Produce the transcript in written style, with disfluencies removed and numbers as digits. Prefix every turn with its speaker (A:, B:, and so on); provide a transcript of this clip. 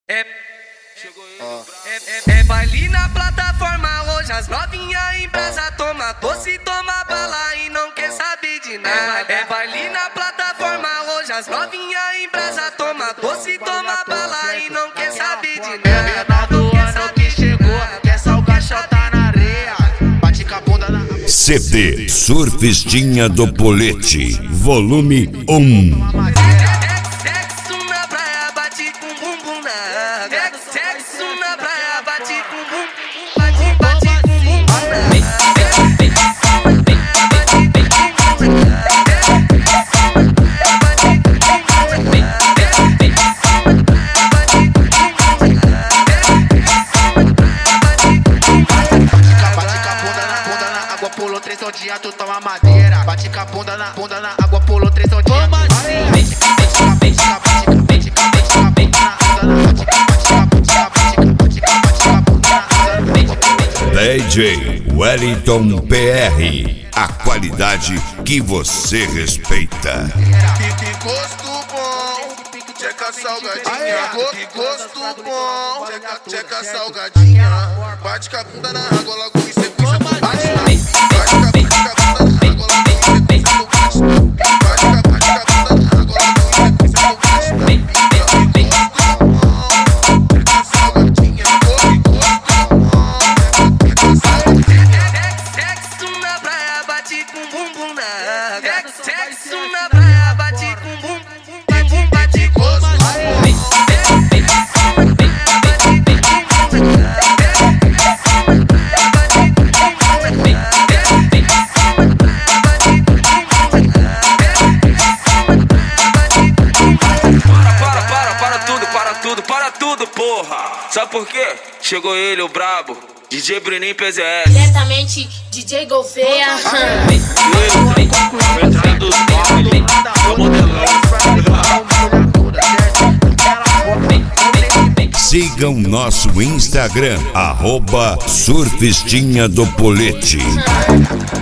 A: É baile na plataforma, hoje as novinhas em brasa toma doce, toma bala e não quer saber de nada. É baile na plataforma, hoje as novinhas em brasa toma doce, toma bala e não quer saber de nada.
B: É menor do ano que chegou, quer salgar chota na areia, bate com a bunda na...
C: CD Surfistinha do Polete, volume 1.
A: Sexo na praia, bate com bumbum na água. Sexo na praia, bate com bumbum, bate com bumbum na água.
B: Pulou 3 ondinhas, tu toma madeira. Bate com a bunda na água, pulou 3 ondinhas. Como assim?
C: DJ Wellington PR, a qualidade que você respeita.
D: Que gosto bom, tcheca salgadinha. Que gosto bom, tcheca salgadinha. Bate com a bunda na água, logo em sequência tu bate.
A: Sexo na praia, bate com bumbum, bate com bumbum.
E: Para tudo, porra! Sabe por quê? Chegou ele, o brabo, DJ Bruninho PZS.
F: Diretamente, DJ Golfeia.
C: Sigam nosso Instagram, @Surfistinha do Polete.